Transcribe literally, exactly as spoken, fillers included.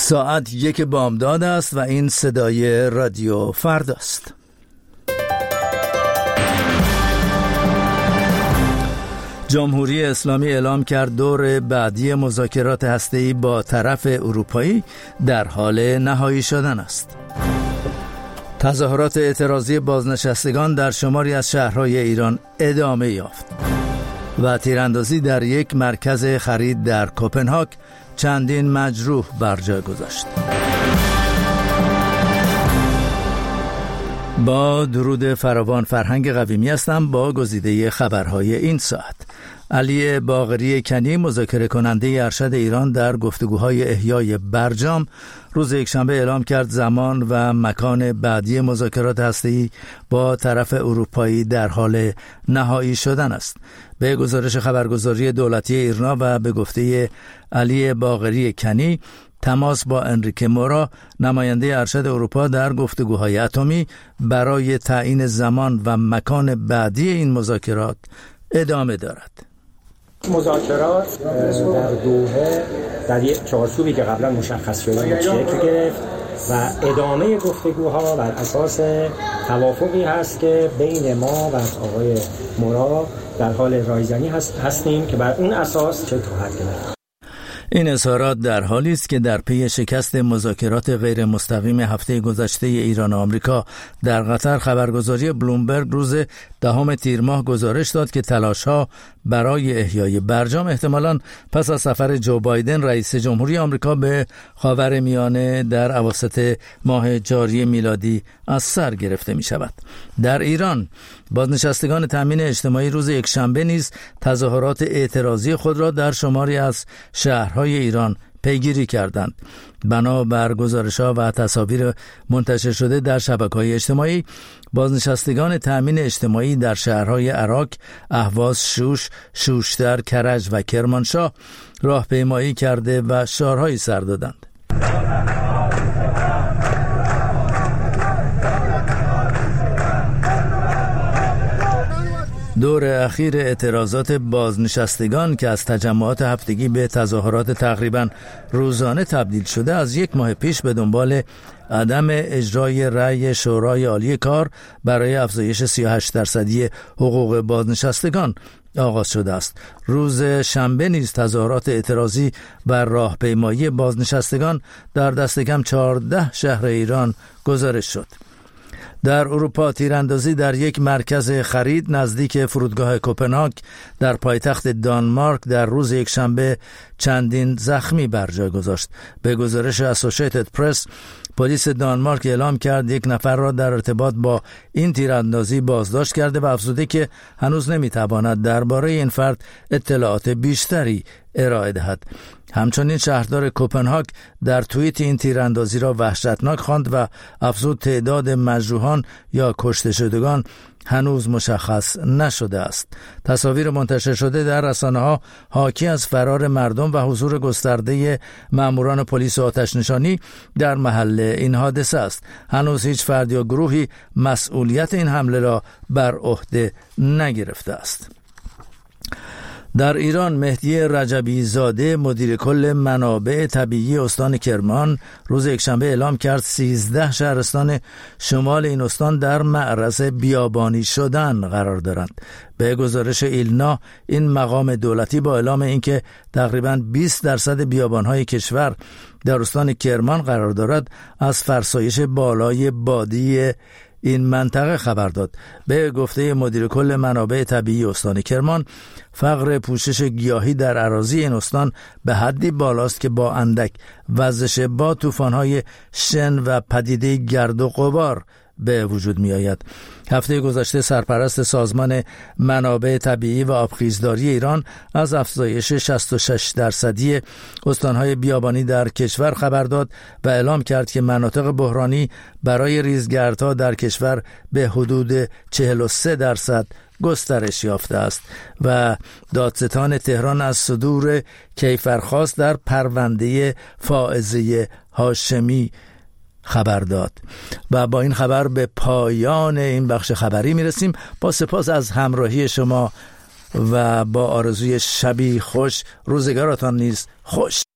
ساعت یک بامداد است و این صدای رادیو فرداست. جمهوری اسلامی اعلام کرد دور بعدی مذاکرات هسته‌ای با طرف اروپایی در حال نهایی شدن است. تظاهرات اعتراضی بازنشستگان در شماری از شهرهای ایران ادامه یافت و تیراندازی در یک مرکز خرید در کوپنهاگ چندین مجروح بر جای گذاشت. با درود فراوان، فرهنگ قویمی هستم با گزیده خبرهای این ساعت. علی باقری کنی، مذاکره کننده ارشد ایران در گفتگوهای احیای برجام، روز یکشنبه اعلام کرد زمان و مکان بعدی مذاکرات هسته‌ای با طرف اروپایی در حال نهایی شدن است. به گزارش خبرگزاری دولتی ایرنا و به گفته علی باقری کنی، تماس با انریکه مورا، نماینده ارشد اروپا در گفتگوهای اتمی، برای تعیین زمان و مکان بعدی این مذاکرات ادامه دارد. مذاکرات در دوحه در یک چارچوبی که قبلا مشخص شده شکل گرفت و ادامه گفتگوها بر اساس توافقی هست که بین ما و آقای مورا در حال رایزنی هست هستیم که بر اون اساس چه خواهد گرفت. این اظهارات در حالی است که در پی شکست مذاکرات غیر مستقیم هفته گذشته ایران و آمریکا در قطر، خبرگزاری بلومبرگ روز دهم تیر ماه گزارش داد که تلاش‌ها برای احیای برجام احتمالاً پس از سفر جو بایدن رئیس جمهوری آمریکا به خاورمیانه در اواسط ماه جاری میلادی از سر گرفته می شود. در ایران، بازنشستگان تامین اجتماعی روز یکشنبه نیز تظاهرات اعتراضی خود را در شماری از شهرهای ایران پیگیری کردند. بنابر گزارش‌ها و تصاویر منتشر شده در شبکه‌های اجتماعی، بازنشستگان تامین اجتماعی در شهرهای عراق، اهواز، شوش، شوشتر، کرج و کرمانشاه راهپیمایی کرده و شعارهایی سر دادند. دور اخیر اعتراضات بازنشستگان که از تجمعات هفتگی به تظاهرات تقریباً روزانه تبدیل شده، از یک ماه پیش به دنبال عدم اجرای رأی شورای عالی کار برای افزایش سی و هشت درصدی حقوق بازنشستگان آغاز شده است. روز شنبه نیز تظاهرات اعتراضی بر راهپیمایی بازنشستگان در دست کم چهارده شهر ایران گزارش شد. در اروپا، تیراندازی در یک مرکز خرید نزدیک فرودگاه کوپنهاگ در پایتخت دانمارک در روز یکشنبه چندین زخمی بر جای گذاشت. به گزارش اسوسییتد پرس، پلیس دانمارک اعلام کرد یک نفر را در ارتباط با این تیراندازی بازداشت کرده و افزوده که هنوز نمیتواند درباره این فرد اطلاعات بیشتری ارائه دهد. همچنین شهردار کوپنهاگ در توییت این تیراندازی را وحشتناک خواند و افزود تعداد مجروحان یا کشته شدگان هنوز مشخص نشده است. تصاویر منتشر شده در رسانه‌ها حاکی از فرار مردم و حضور گسترده ماموران پلیس و آتش‌نشانی در محل این حادثه است. هنوز هیچ فرد یا گروهی مسئولیت این حمله را بر عهده نگرفته است. در ایران، مهدی رجبی زاده، مدیر کل منابع طبیعی استان کرمان، روز یکشنبه اعلام کرد سیزده شهرستان شمال این استان در معرض بیابانی شدن قرار دارند. به گزارش ایلنا، این مقام دولتی با اعلام اینکه تقریباً بیست درصد بیابان‌های کشور در استان کرمان قرار دارد، از فرسایش بالای بادی این منطقه خبر داد. به گفته مدیر کل منابع طبیعی استان کرمان، فقر پوشش گیاهی در اراضی این استان به حدی بالاست که با اندک وزش باد، طوفان‌های شن و پدیده گرد و غبار به وجود می آید. هفته گذشته سرپرست سازمان منابع طبیعی و آبخیزداری ایران از افزایش شصت و شش درصدی استانهای بیابانی در کشور خبر داد و اعلام کرد که مناطق بحرانی برای ریزگردها در کشور به حدود چهل و سه درصد گسترش یافته است و دادستان تهران از صدور کیفرخواست در پرونده فائزه هاشمی خبر داد. و با این خبر به پایان این بخش خبری میرسیم. با سپاس از همراهی شما و با آرزوی شبی خوش، روزگارتان نیز خوش.